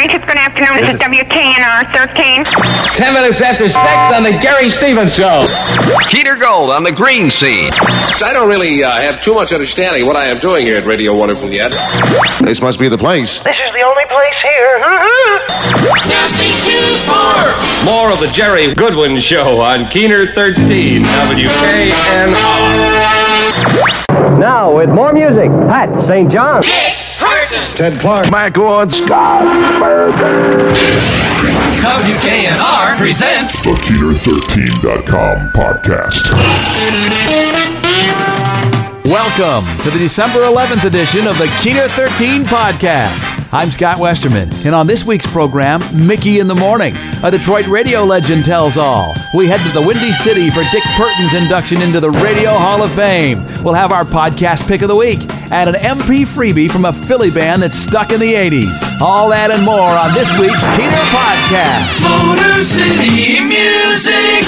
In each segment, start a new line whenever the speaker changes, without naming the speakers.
Gracious, good afternoon. This is WKNR 13.
10 minutes after 6 on the Gary Stevens Show.
Peter Gold on the Green Sea.
I don't really have too much understanding of what I am doing here at Radio Wonderful yet.
This must be the place.
This is the only place here.
More of the Jerry Goodwin Show on Keener 13, WKNR.
Now, with more music, Pat St. John.
Dick Burton.
Ted Clark.
Mike Owens.
WKNR presents
the Keener13.com podcast.
Welcome to the December 11th edition of the Keener 13 podcast. I'm Scott Westerman, and on this week's program, Mickey in the Morning, a Detroit radio legend tells all. We head to the Windy City for Dick Burton's induction into the Radio Hall of Fame. We'll have our podcast pick of the week and an MP freebie from a Philly band that's stuck in the 80s. All that and more on this week's Keener podcast.
Motor City Music.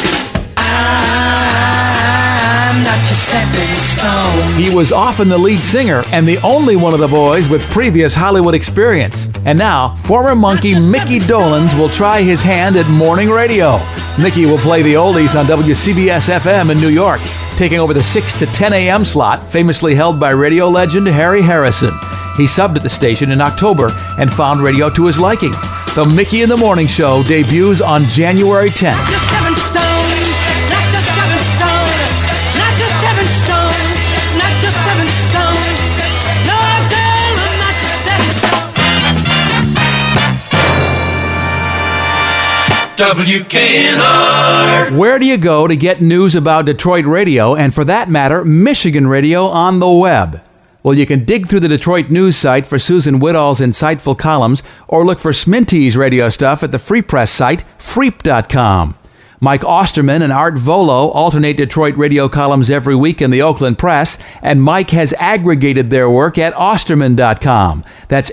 I'm not your stepping stone.
He was often the lead singer and the only one of the boys with previous Hollywood experience. And now, former Monkey Mickey Dolenz will try his hand at morning radio. Mickey will play the oldies on WCBS-FM in New York, taking over the 6 to 10 a.m. slot famously held by radio legend Harry Harrison. He subbed at the station in October and found radio to his liking. The Mickey in the Morning Show debuts on January 10th.
WKNR.
Where do you go to get news about Detroit radio and, for that matter, Michigan radio on the web? Well, you can dig through the Detroit news site for Susan Whittall's insightful columns or look for Sminty's radio stuff at the Free Press site, freep.com. Mike Osterman and Art Volo alternate Detroit radio columns every week in the Oakland Press, and Mike has aggregated their work at Osterman.com. That's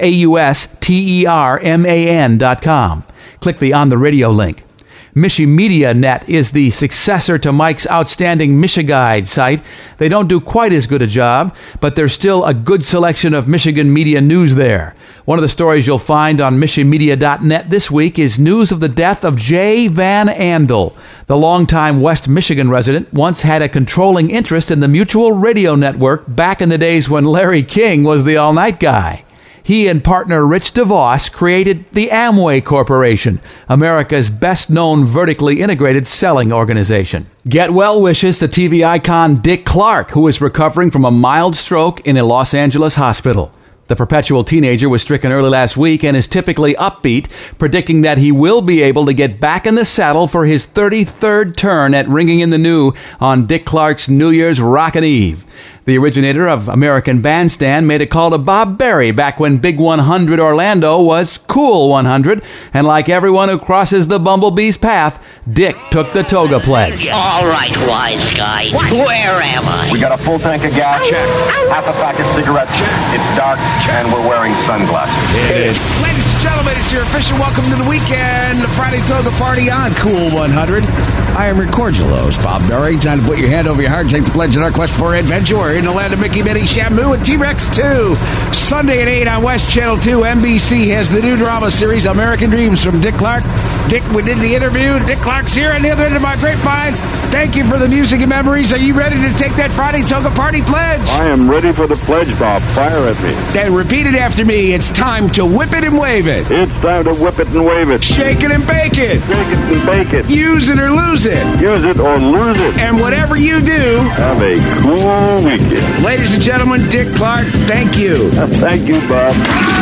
AUSTERMAN.com. Click the On the Radio link. Michimedia Net is the successor to Mike's outstanding Michiguide site. They don't do quite as good a job, but there's still a good selection of Michigan media news there. One of the stories you'll find on Michimedia.net this week is news of the death of Jay Van Andel. The longtime West Michigan resident once had a controlling interest in the Mutual Radio Network back in the days when Larry King was the all-night guy. He and partner Rich DeVos created the Amway Corporation, America's best-known vertically integrated selling organization. Get well wishes to TV icon Dick Clark, who is recovering from a mild stroke in a Los Angeles hospital. The perpetual teenager was stricken early last week and is typically upbeat, predicting that he will be able to get back in the saddle for his 33rd turn at Ringing in the New on Dick Clark's New Year's Rockin' Eve. The originator of American Bandstand made a call to Bob Berry back when Big 100 Orlando was Cool 100, and like everyone who crosses the bumblebee's path, Dick took the toga pledge.
All right, wise guy. Where am I?
We got a full tank of gas. Check. Half a pack of cigarettes. Check. It's dark, and we're wearing sunglasses.
Ladies and gentlemen, it's your official welcome to the weekend, the Friday Toga Party on Cool 100. I am your cordial host, Bob Berry. Time to put your hand over your heart and take the pledge in our quest for adventure. We're in the land of Mickey, Minnie, Shamu, and T-Rex 2. Sunday at 8 on West Channel 2, NBC has the new drama series, American Dreams, from Dick Clark. Dick, we did the interview. Dick Clark's here on the other end of my grapevine. Thank you for the music and memories. Are you ready to take that Friday Toga Party pledge?
I am ready for the pledge, Bob. Fire at me.
Then repeat it after me. It's time to whip it and wave it.
It's time to whip it and wave it.
Shake it and bake it.
Shake it and bake it.
Use it or lose it.
Use it or lose it.
And whatever you do,
have a cool weekend.
Ladies and gentlemen, Dick Clark, thank you.
Thank you, Bob.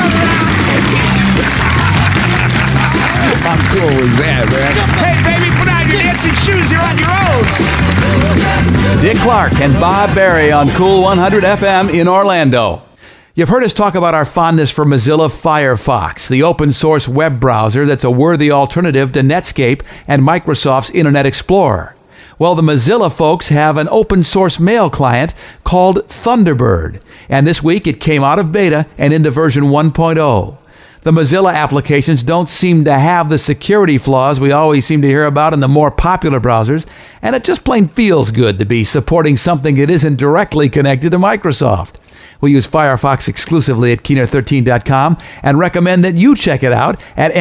How cool was that, man? Hey, baby, put on your dancing shoes. You're on your own.
Dick Clark and Bob Berry on Cool 100 FM in Orlando. You've heard us talk about our fondness for Mozilla Firefox, the open-source web browser that's a worthy alternative to Netscape and Microsoft's Internet Explorer. Well, the Mozilla folks have an open-source mail client called Thunderbird, and this week it came out of beta and into version 1.0. The Mozilla applications don't seem to have the security flaws we always seem to hear about in the more popular browsers, and it just plain feels good to be supporting something that isn't directly connected to Microsoft. We use Firefox exclusively at Keener13.com and recommend that you check it out at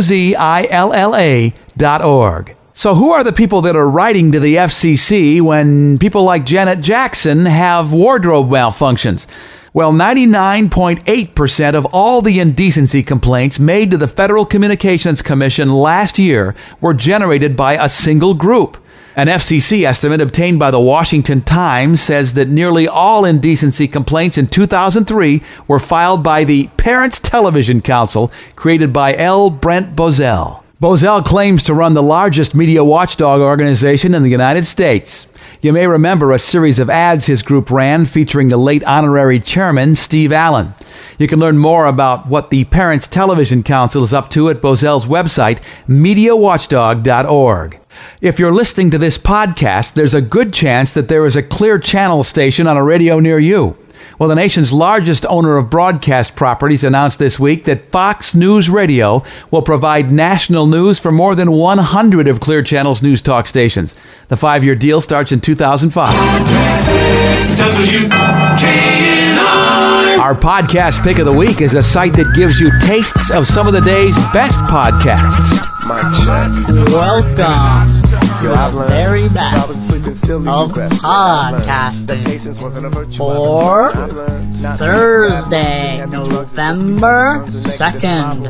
mozilla.org. So who are the people that are writing to the FCC when people like Janet Jackson have wardrobe malfunctions? Well, 99.8% of all the indecency complaints made to the Federal Communications Commission last year were generated by a single group. An FCC estimate obtained by the Washington Times says that nearly all indecency complaints in 2003 were filed by the Parents Television Council, created by L. Brent Bozell. Bozell claims to run the largest media watchdog organization in the United States. You may remember a series of ads his group ran featuring the late honorary chairman, Steve Allen. You can learn more about what the Parents Television Council is up to at Bozell's website, MediaWatchdog.org. If you're listening to this podcast, there's a good chance that there is a Clear Channel station on a radio near you. Well, the nation's largest owner of broadcast properties announced this week that Fox News Radio will provide national news for more than 100 of Clear Channel's news talk stations. The 5-year deal starts in 2005.
WKNR.
Our podcast pick of the week is a site that gives you tastes of some of the day's best podcasts.
Welcome to the very best of podcasting for Thursday, November 2nd,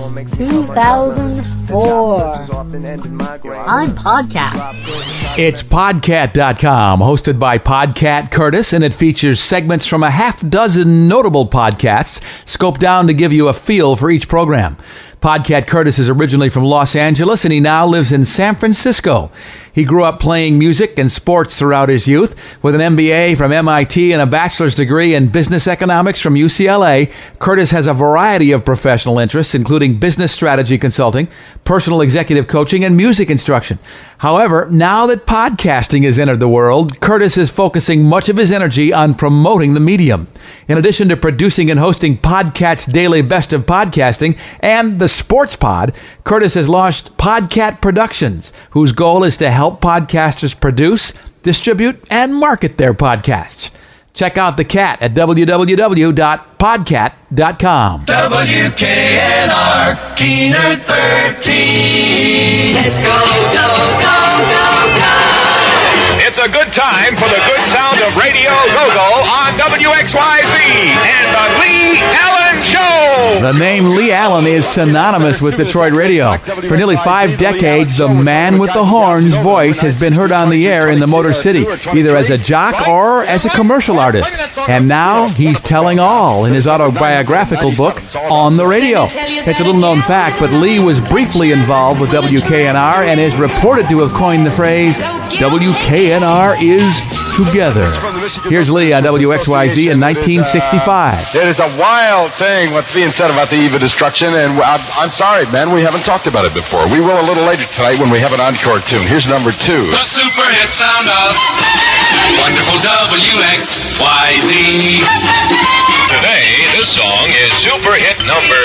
2004. I'm Podcat.
It's Podcat.com, hosted by Podcat Curtis, and it features segments from a half dozen notable podcasts, scoped down to give you a feel for each program. Podcat Curtis is originally from Los Angeles, and he now lives in San Francisco. He grew up playing music and sports throughout his youth. With an MBA from MIT and a bachelor's degree in business economics from UCLA, Curtis has a variety of professional interests, including business strategy consulting, personal executive coaching, and music instruction. However, now that podcasting has entered the world, Curtis is focusing much of his energy on promoting the medium. In addition to producing and hosting Podcat's Daily Best of Podcasting and the Sports Pod, Curtis has launched Podcat Productions, whose goal is to help podcasters produce, distribute, and market their podcasts. Check out the cat at www.podcat.com.
WKNR, Keener 13.
Let's go, go, go, go, go.
It's a good time for the good sound of Radio Go-Go on WXYZ and the Lee Allen Show.
The name Lee Allen is synonymous with Detroit radio. For nearly 5 decades, the man with the horns voice has been heard on the air in the Motor City, either as a jock or as a commercial artist. And now he's telling all in his autobiographical book, On the Radio. It's a little-known fact, but Lee was briefly involved with WKNR and is reported to have coined the phrase, WKNR is together. Here's Lee on WXYZ in 1965.
It is a wild thing what's being said about the eve of destruction, and I'm sorry, man, we haven't talked about it before. We will a little later tonight when we have an encore tune. Here's number 2.
The super hit sound of wonderful WXYZ.
Today, this song is super hit number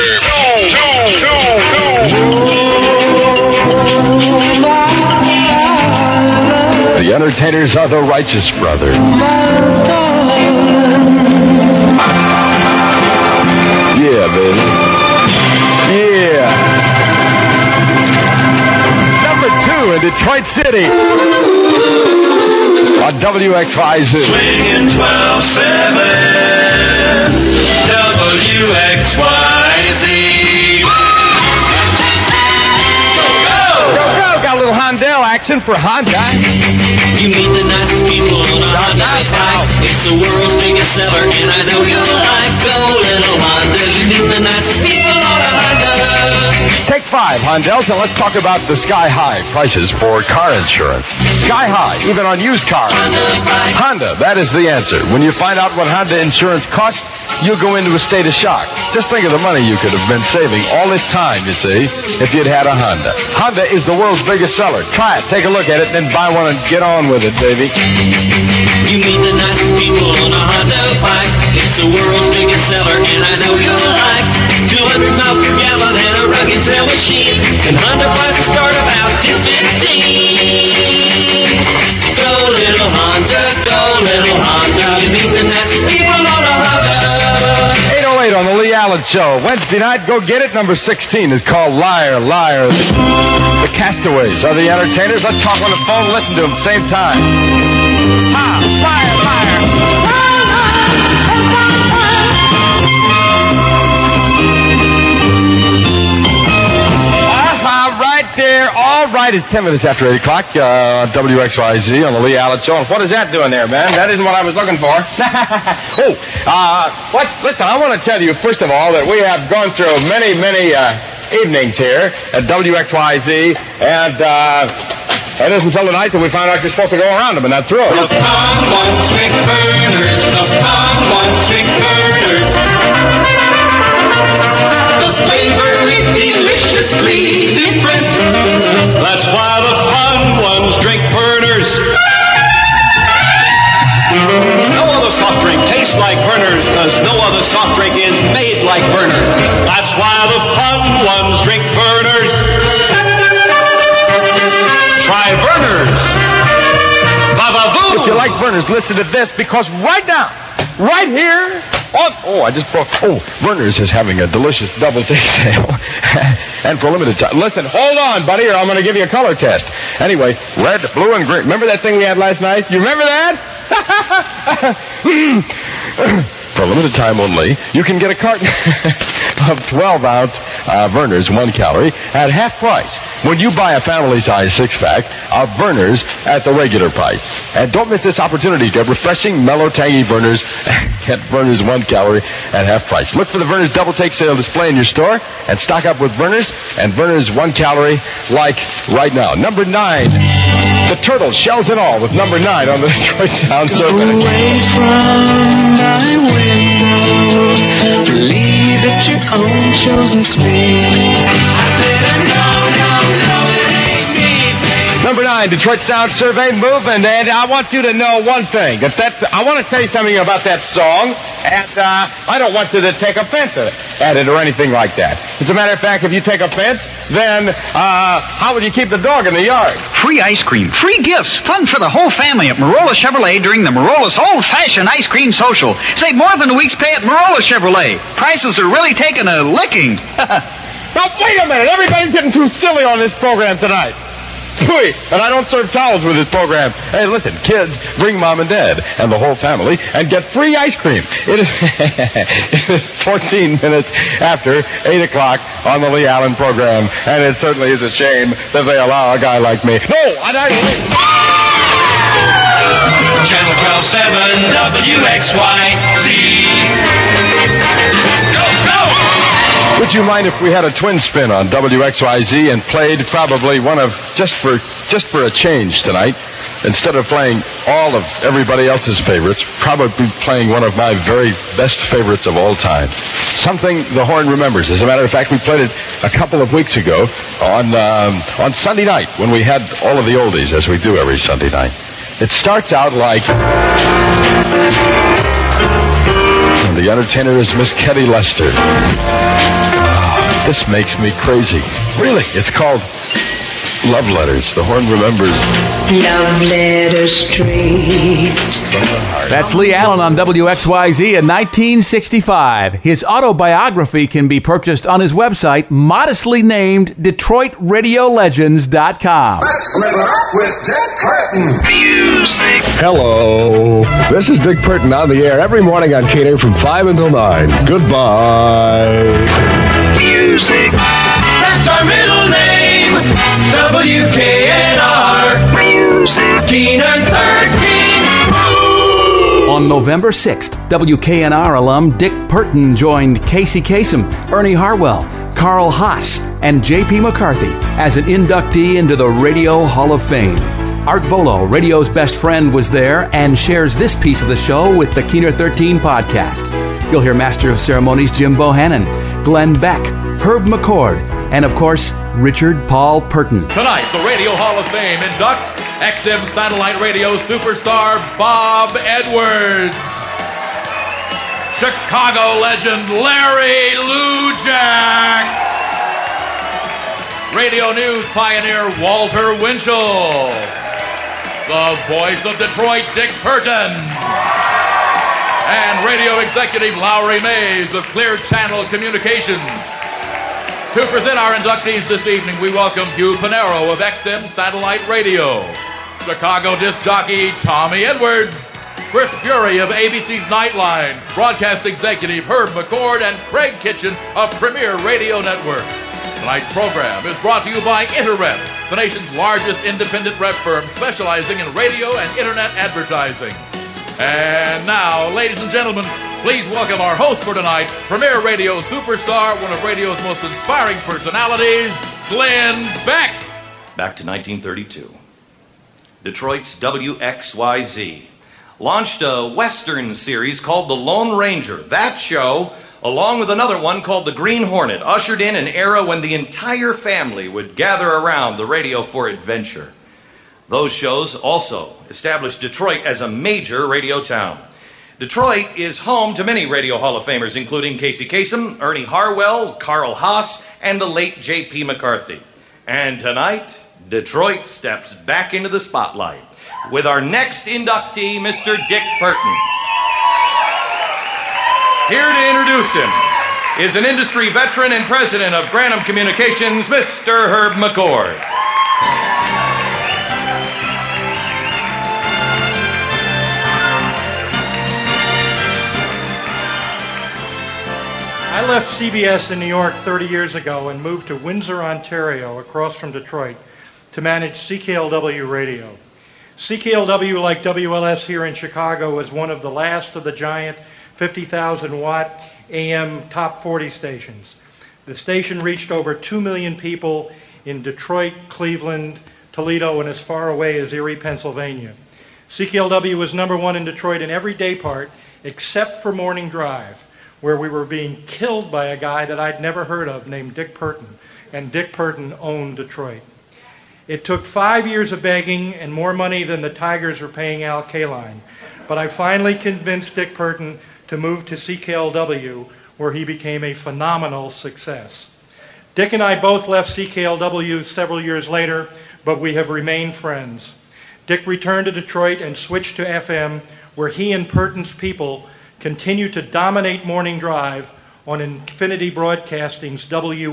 2.
The entertainers are the Righteous Brothers. Yeah, baby. Yeah. Number 2 in Detroit City. On WXYZ.
Swinging 12-7. WXYZ. Go, go!
Go, go! Got a little Hondell action for Honda.
You meet the nice people on a Honda bike. It's the world's biggest seller, and I know you'll like Go Little Honda. You meet the nice people on a Honda.
Take 5, Hondells, and let's talk about the sky-high prices for car insurance. Sky-high, even on used cars. Honda, that is the answer. When you find out what Honda insurance costs, you'll go into a state of shock. Just think of the money you could have been saving all this time, you see, if you'd had a Honda. Honda is the world's biggest seller. Try it, take a look at it, then buy one and get on with it, baby.
You meet the nicest people on a Honda bike. It's the world's biggest seller, and I know you'll like 200 miles per gallon and a rugged trail machine. And Honda prices start about $10.15. Go little Honda, go little Honda. You meet the nicest people on a Honda.
Allen Show. Wednesday night, go get it. Number 16 is called Liar, Liar. The Castaways are the entertainers. Let's talk on the phone. Listen to them at the same time. Ha! Liar, liar. Right there. All right, it's 10 minutes after 8 o'clock. WXYZ on the Lee Allen Show. And what is that doing there, man? That isn't what I was looking for. Listen, I want to tell you, first of all, that we have gone through many evenings here at WXYZ, and it isn't until tonight that we find out you're supposed to go around them, and that's true.
The Tom one-string burners, the Tom one-string burners. The flavor is deliciously different. That's why the fun ones drink burners. No other soft drink tastes like burners, because no other soft drink is made like burners. That's why the fun ones drink burners. Try burners. Ba-ba-boom.
If you like burners, listen to this, because right now, right here, I just broke. Burners is having a delicious double take sale. And for a limited time. Listen, hold on, buddy, or I'm going to give you a color test. Anyway, red, blue, and green. Remember that thing we had last night? You remember that? For a limited time only, you can get a carton of 12-ounce Burners, 1 calorie, at half price when you buy a family-size 6-pack of Burners at the regular price. And don't miss this opportunity to have refreshing, mellow, tangy Burners at Burners 1 calorie at half price. Look for the Burners Double Take Sale display in your store and stock up with Burners and Burners 1 calorie like right now. Number 9, the Turtles, shells and all, with number 9 on the Detroit Sound Survey.
Away from my window, believe that your own chosen speed. I said, no, it ain't me.
Number 9, Detroit Sound Survey movement, and I want you to know one thing. I want to tell you something about that song, and I don't want you to take offense at it or anything like that. As a matter of fact, if you take offense, then how would you keep the dog in the yard?
Free ice cream, free gifts, fun for the whole family at Marola Chevrolet during the Marola's Old-Fashioned Ice Cream Social. Save more than a week's pay at Marola Chevrolet. Prices are really taking a licking.
Now, wait a minute. Everybody's getting too silly on this program tonight. And I don't serve towels with this program. Hey, listen, kids, bring mom and dad and the whole family and get free ice cream. It is 14 minutes after 8 o'clock on the Lee Allen program, and it certainly is a shame that they allow a guy like me. No,
Channel 12-7 WXYZ.
Would you mind if we had a twin spin on WXYZ and played probably one of, just for a change tonight, instead of playing all of everybody else's favorites, probably playing one of my very best favorites of all time. Something the Horn remembers. As a matter of fact, we played it a couple of weeks ago on Sunday night when we had all of the oldies, as we do every Sunday night. It starts out like... And the entertainer is Miss Ketty Lester. This makes me crazy. Really, it's called Love Letters. The Horn remembers.
Love letters straight.
That's Lee Allen on WXYZ in 1965. His autobiography can be purchased on his website, modestly named DetroitRadioLegends.com.
Let's level up with Dick Burton.
Music. Hello. This is Dick Burton on the air every morning on Keener from 5 until 9. Goodbye.
Music. That's our middle name. WKNR. Music. Keener 13.
On November 6th, WKNR alum Dick Burton joined Casey Kasem, Ernie Harwell, Carl Haas, and J.P. McCarthy as an inductee into the Radio Hall of Fame. Art Volo, radio's best friend, was there and shares this piece of the show with the Keener 13 podcast. You'll hear Master of Ceremonies Jim Bohannon, Glenn Beck, Herb McCord, and of course, Richard Paul Burton.
Tonight, the Radio Hall of Fame inducts XM satellite radio superstar Bob Edwards, Chicago legend Larry Lujack, radio news pioneer Walter Winchell, the voice of Detroit Dick Burton, and radio executive Lowry Mays of Clear Channel Communications. To present our inductees this evening, we welcome Hugh Panero of XM Satellite Radio, Chicago disc jockey Tommy Edwards, Chris Fury of ABC's Nightline, broadcast executive Herb McCord, and Craig Kitchen of Premier Radio Network. Tonight's program is brought to you by Interrep, the nation's largest independent rep firm specializing in radio and internet advertising. And now, ladies and gentlemen, please welcome our host for tonight, Premier Radio superstar, one of radio's most inspiring personalities, Glenn Beck.
Back to 1932. Detroit's WXYZ launched a Western series called The Lone Ranger. That show, along with another one called The Green Hornet, ushered in an era when the entire family would gather around the radio for adventure. Those shows also established Detroit as a major radio town. Detroit is home to many Radio Hall of Famers, including Casey Kasem, Ernie Harwell, Carl Haas, and the late J.P. McCarthy. And tonight, Detroit steps back into the spotlight with our next inductee, Mr. Dick Burton. Here to introduce him is an industry veteran and president of Granham Communications, Mr. Herb McCord.
I left CBS in New York 30 years ago and moved to Windsor, Ontario, across from Detroit, to manage CKLW Radio. CKLW, like WLS here in Chicago, was one of the last of the giant 50,000-watt AM top 40 stations. The station reached over 2 million people in Detroit, Cleveland, Toledo, and as far away as Erie, Pennsylvania. CKLW was number one in Detroit in every day part except for Morning Drive, where we were being killed by a guy that I'd never heard of named Dick Burton, and Dick Burton owned Detroit. It took 5 years of begging and more money than the Tigers were paying Al Kaline, but I finally convinced Dick Burton to move to CKLW, where he became a phenomenal success. Dick and I both left CKLW several years later, but we have remained friends. Dick returned to Detroit and switched to FM, where he and Burton's people continue to dominate Morning Drive on Infinity Broadcasting's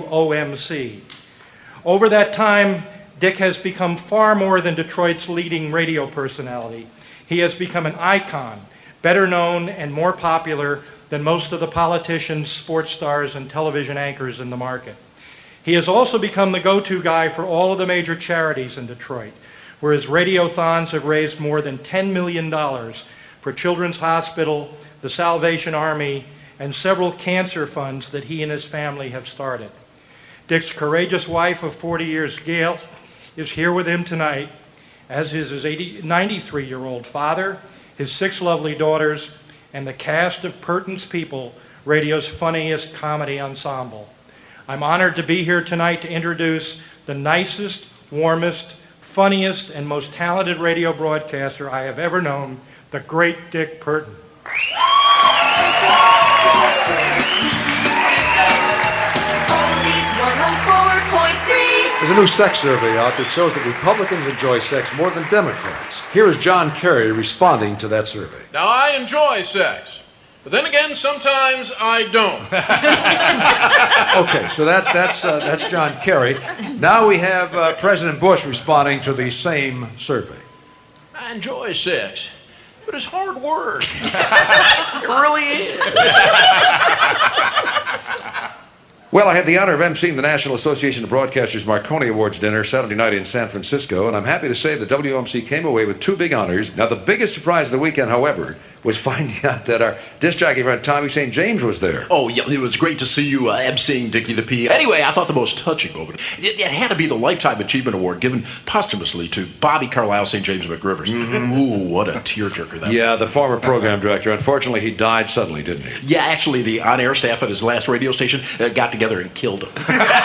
WOMC. Over that time, Dick has become far more than Detroit's leading radio personality. He has become an icon, better known and more popular than most of the politicians, sports stars, and television anchors in the market. He has also become the go-to guy for all of the major charities in Detroit, where his radiothons have raised more than $10 million for Children's Hospital, the Salvation Army, and several cancer funds that he and his family have started. Dick's courageous wife of 40 years, Gail, is here with him tonight, as is his 93-year-old father, his 6 lovely daughters, and the cast of Burton's People, radio's funniest comedy ensemble. I'm honored to be here tonight to introduce the nicest, warmest, funniest, and most talented radio broadcaster I have ever known, the great Dick Burton.
There's a new sex survey out that shows that Republicans enjoy sex more than Democrats. Here is John Kerry responding to that survey.
Now, I enjoy sex, but then again, sometimes I don't.
Okay, so that's John Kerry. Now we have President Bush responding to the same survey.
I enjoy sex, but it's hard work. It really is.
Well, I had the honor of emceeing the National Association of Broadcasters Marconi Awards dinner Saturday night in San Francisco, and I'm happy to say that WMC came away with 2 big honors. Now, the biggest surprise of the weekend, however, was finding out that our disc jockey friend Tommy St. James was there.
Oh, yeah, it was great to see you emceeing Dickie the P. Anyway, I thought the most touching moment, it had to be the Lifetime Achievement Award given posthumously to Bobby Carlisle St. James McRivers. Mm-hmm. Ooh, what a tearjerker that was.
Yeah, the former program director. Unfortunately, he died suddenly, didn't he?
Yeah, actually, the on-air staff at his last radio station got together and killed him.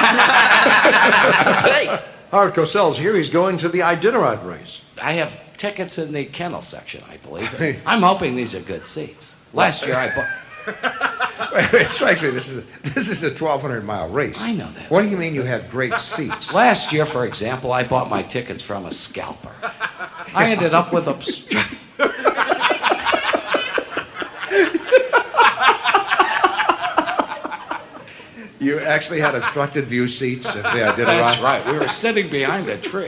Hey! Howard Cosell's here. He's going to the Iditarod race.
I have tickets in the kennel section, I believe. I'm hoping these are good seats. Last year I bought...
It strikes me this is a 1,200-mile race.
I know that.
What do you mean you have great seats?
Last year, for example, I bought my tickets from a scalper. I ended up with a...
You actually had obstructed view seats if the Iditarod.
That's right. We were sitting behind a tree.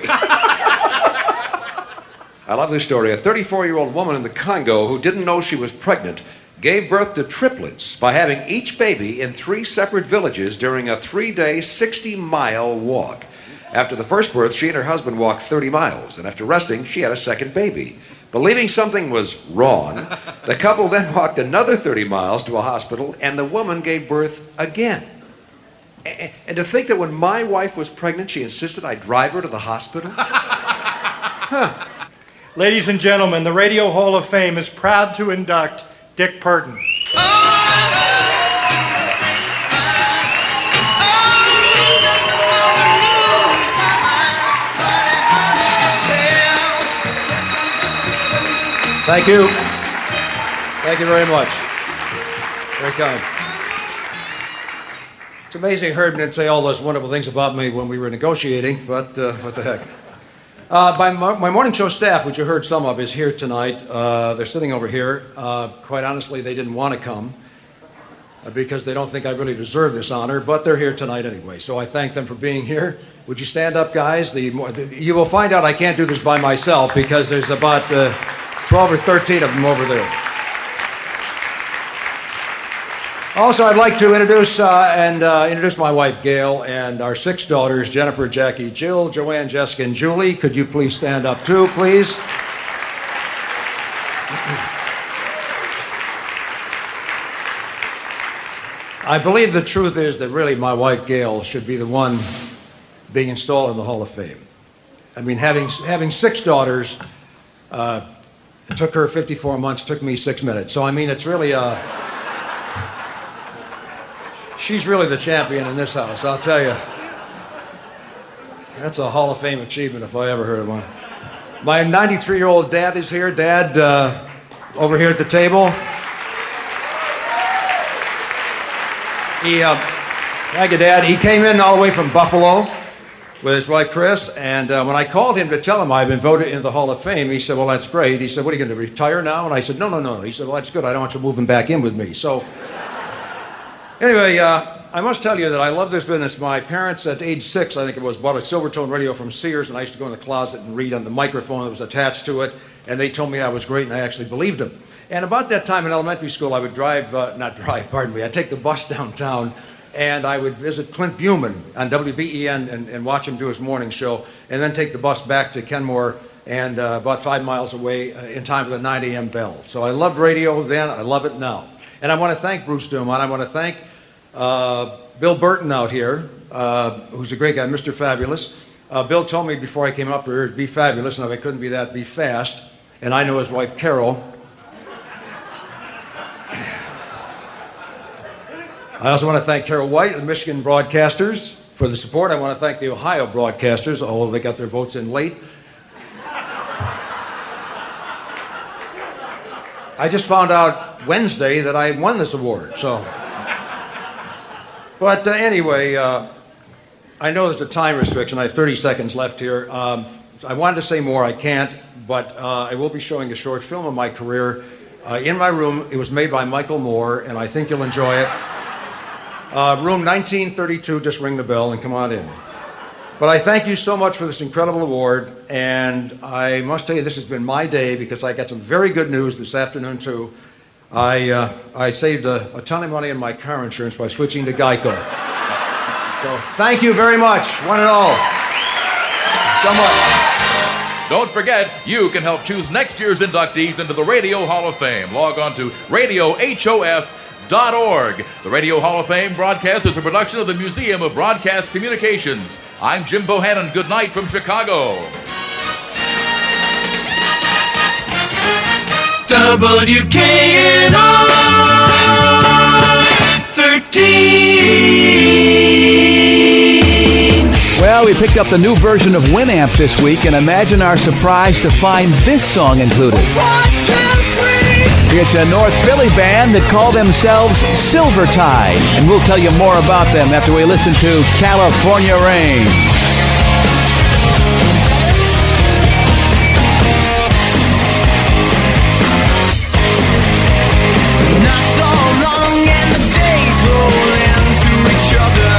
I love this story. A 34-year-old woman in the Congo who didn't know she was pregnant gave birth to triplets by having each baby in 3 separate villages during a 3-day, 60-mile walk. After the first birth, she and her husband walked 30 miles, and after resting, she had a second baby. Believing something was wrong, the couple then walked another 30 miles to a hospital, and the woman gave birth again. And to think that when my wife was pregnant, she insisted I drive her to the hospital? Huh.
Ladies and gentlemen, the Radio Hall of Fame is proud to induct Dick Purton.
Thank you. Thank you very much. Very kind. It's amazing Herb didn't say all those wonderful things about me when we were negotiating, but what the heck. My morning show staff, which you heard some of, is here tonight. They're sitting over here. Quite honestly, they didn't want to come because they don't think I really deserve this honor, but they're here tonight anyway, so I thank them for being here. Would you stand up, guys? You will find out I can't do this by myself because there's about 12 or 13 of them over there. Also, I'd like to introduce my wife, Gail, and our 6 daughters, Jennifer, Jackie, Jill, Joanne, Jessica, and Julie. Could you please stand up too, please? I believe the truth is that really my wife, Gail, should be the one being installed in the Hall of Fame. I mean, having 6 daughters, it took her 54 months, took me 6 minutes. So, I mean, it's really she's really the champion in this house, I'll tell you. That's a Hall of Fame achievement if I ever heard of one. My 93-year-old dad is here. Dad, over here at the table. Thank you, Dad. He came in all the way from Buffalo with his wife, Chris, and when I called him to tell him I'd been voted into the Hall of Fame, he said, well, that's great. He said, what are you going to retire now? And I said, no. He said, well, that's good. I don't want you moving back in with me. So anyway, I must tell you that I love this business. My parents, at age 6, I think it was, bought a Silvertone radio from Sears, and I used to go in the closet and read on the microphone that was attached to it, and they told me I was great, and I actually believed them. And about that time in elementary school, I would I'd take the bus downtown, and I would visit Clint Buman on WBEN and watch him do his morning show, and then take the bus back to Kenmore, and about 5 miles away in time for the 9 a.m. bell. So I loved radio then, I love it now. And I want to thank Bruce Dumont. I want to thank Bill Burton out here, who's a great guy, Mr. Fabulous. Bill told me before I came up here, be fabulous, and if I couldn't be that, be fast. And I know his wife, Carol. I also want to thank Carol White, the Michigan broadcasters, for the support. I want to thank the Ohio broadcasters, although they got their votes in late. I just found out Wednesday that I won this award, so. But anyway, I know there's a time restriction. I have 30 seconds left here. I wanted to say more, I can't, but I will be showing a short film of my career in my room. It was made by Michael Moore, and I think you'll enjoy it. Room 1932, just ring the bell and come on in. But I thank you so much for this incredible award, and I must tell you this has been my day because I got some very good news this afternoon too. I saved a ton of money on my car insurance by switching to Geico. So thank you very much, one and all, so much.
Don't forget, you can help choose next year's inductees into the Radio Hall of Fame. Log on to radiohof.org. The Radio Hall of Fame broadcast is a production of the Museum of Broadcast Communications. I'm Jim Bohannon. Good night from Chicago.
WKNR 13.
Well, we picked up the new version of Winamp this week, and imagine our surprise to find this song included. It's a North Philly band that call themselves Silvertide, and we'll tell you more about them after we listen to California Rain.
Not so long and the days roll into each other.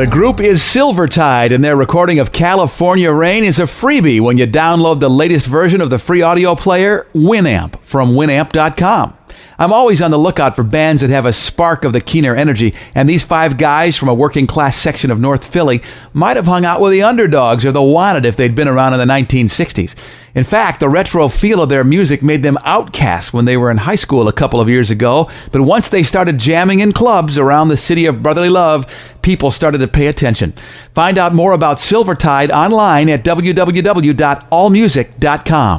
The group is Silvertide, and their recording of California Rain is a freebie when you download the latest version of the free audio player, Winamp, from winamp.com. I'm always on the lookout for bands that have a spark of the Keener energy, and these 5 guys from a working-class section of North Philly might have hung out with the Underdogs or the Wanted if they'd been around in the 1960s. In fact, the retro feel of their music made them outcasts when they were in high school a couple of years ago, but once they started jamming in clubs around the city of brotherly love, people started to pay attention. Find out more about Silvertide online at www.allmusic.com.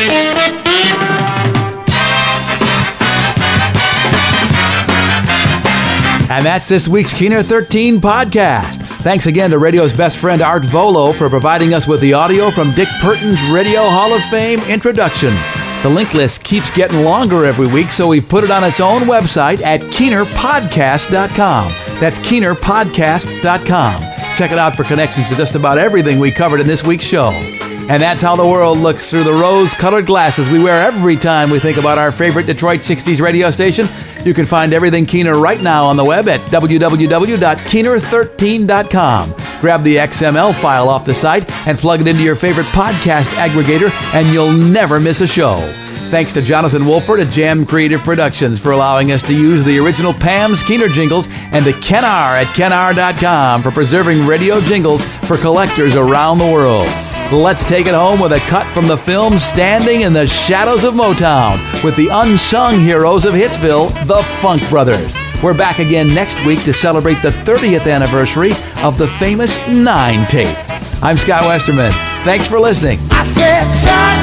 And that's this week's Keener 13 podcast. Thanks again to radio's best friend Art Volo for providing us with the audio from Dick Burton's Radio Hall of Fame introduction. The link list keeps getting longer every week, so we've put it on its own website at KeenerPodcast.com. That's KeenerPodcast.com. Check it out for connections to just about everything we covered in this week's show. And that's how the world looks through the rose-colored glasses we wear every time we think about our favorite Detroit 60s radio station. You can find everything Keener right now on the web at www.keener13.com. Grab the XML file off the site and plug it into your favorite podcast aggregator, and you'll never miss a show. Thanks to Jonathan Wolford at Jam Creative Productions for allowing us to use the original Pam's Keener jingles, and to Ken-R at KenR.com for preserving radio jingles for collectors around the world. Let's take it home with a cut from the film Standing in the Shadows of Motown with the unsung heroes of Hitsville, the Funk Brothers. We're back again next week to celebrate the 30th anniversary of the famous 9 tape. I'm Scott Westerman. Thanks for listening.
I said,